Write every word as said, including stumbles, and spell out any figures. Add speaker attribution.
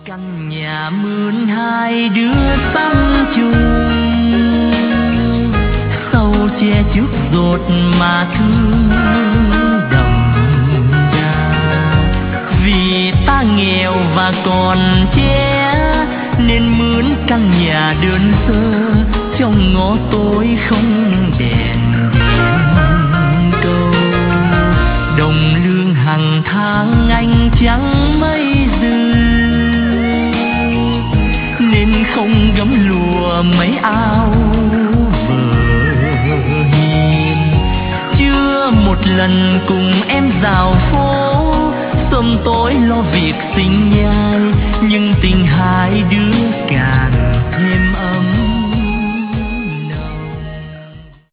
Speaker 1: Căn nhà mướn hai đứa sống chung, sau che trước rột mà thương đậm đà. Vì ta nghèo và còn trẻ nên mướn căn nhà đơn sơ, trong ngõ tối không đèn điện cầu. Đồng lương hàng tháng anh chẳng mấy dư, nên không gấm lùa mấy áo vờ hiền. Chưa một lần cùng em dạo phố, sớm tối lo việc sinh nhai, nhưng tình hai đứa càng thêm ấm.